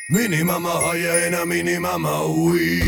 Minimum higher and a minimum weed.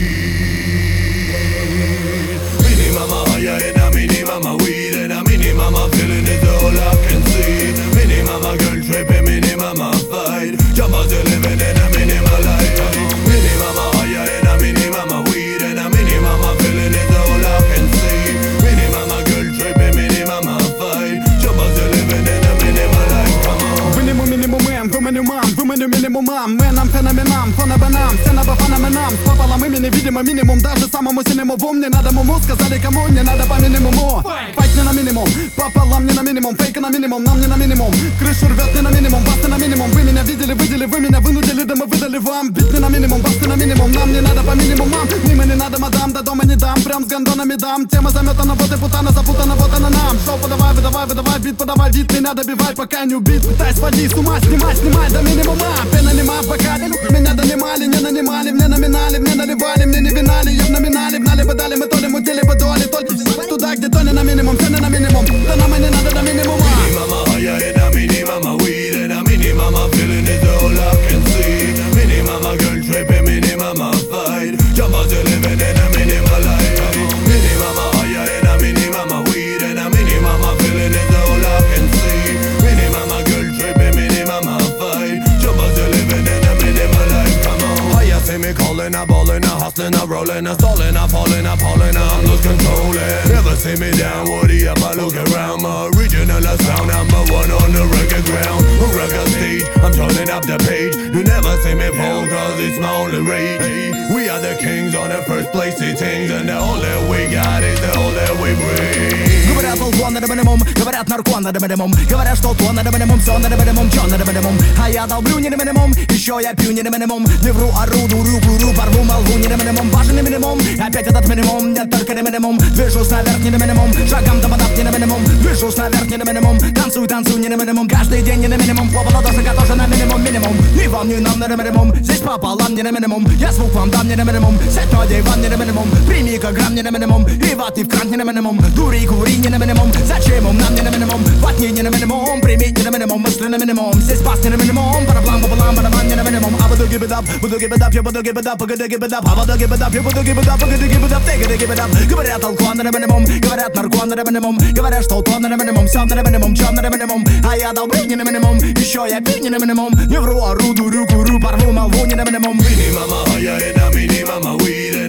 Minimum higher and a minimum weed. And a minimum feeling is all I can see. Minimum girl tripping, minimum fight. Jumpers are living in a minimal life. Minimum higher and a minimum weed. And a minimum feeling is all I can see. Minimum girl tripping, minimum fight. Jumpers are living in a minimal life. Come on. Minimum man, minimum мам. Мэнам, феноменам, фонобанам. Стена бафаноменам. Пополам имени, видимо, минимум. Даже самому сильному в ум не надо муму. Сказали кому, не надо по минимуму. Файт не на минимум, пополам не на минимум. Фейк на минимум, нам не на минимум. Крышу рвет не на минимум, басты на минимум. Вы меня видели, вы меня вынудили, да мы выдали вам. Бит не на минимум, басты на минимум. Нам не надо по минимумам. Мимо не надо, мадам, до дома не дам. Прям с гондонами дам. Тема заметана, вот и путана, запутана, вот она нам. Шоу подавай, выдавай, бит подавай, вид. Меня добивай, пока не убит. Пытай, своди, с ума снимай до минимума. Пена нема в бокале, меня донимали, не нанимали. Мне номинали, мне наливали, мне не винали. Я в номинале, гнали бы дали, мы то ли мутили бы доли. Только туда, где то не на минимум, все не на минимум. Да нам и не надо до минимума. Minimum higher and a minimum weed. And a minimum feeling is all I can see. Minimum girl tripping, minimum fight. Jumpers are living in a minimal life. Minimum higher and a minimum weed. And a minimum feeling is all I can see. Minimum girl tripping, minimum fight. Jumpers are living in a minimal life. Come on. How you see me calling, a balling, a hustling, a rolling, a stalling, a falling, I'm lose controlling. Never see me down, woody up, I look around. My original sound, number one on the record ground. A record stage, I'm turning up the page. You never see me fall, cause it's my only rage. We are the kings on the first place sittings. And the all that we got is the all that we bring. Говорят, полтон надо минимум, говорят, наркон надо минимум. Говорят, что то надо минимум, все надо минимум, чё надо минимум. А я долблю не на минимум, еще я пью не на минимум. Не вру, ору, дурю, курю, порву, молву не на минимум. Важен не минимум, опять этот минимум, нет только не минимум. Движусь наверх не на минимум, шагом до водов не на минимум. Движусь наверх не на минимум, танцую не на минимум. Каждый день не на минимум, хлопала дошика тоже на минимум, минимум. Ни вам, ни нам не на минимум, здесь пополам не на минимум. Я звук вам дам не на минимум, сядь на диван не на минимум. Прими грамм не на минимум, и ваты в кран не на минимум. Дури, кури не на минимум, зачем им нам не на минимум. Ватни не на минимум, прими не на минимум, мысли на минимум. Здесь пас не на минимум, параплан, пополам, барабан не на минимум. А буду give it up, я буду give it up, погоди give it up. А буду give it up, я буду give it up, погоди give it up, ты give it up. Говорят, алкон на минимум, говорят, наркон на минимум. Говорят, что то на минимум, все на минимум, чё на минимум. А я долблю не на минимум, еще я пью не на минимум. Не вру, ору, дурю, курю, порву, молву не на минимум. Minimum higher and a minimum weed.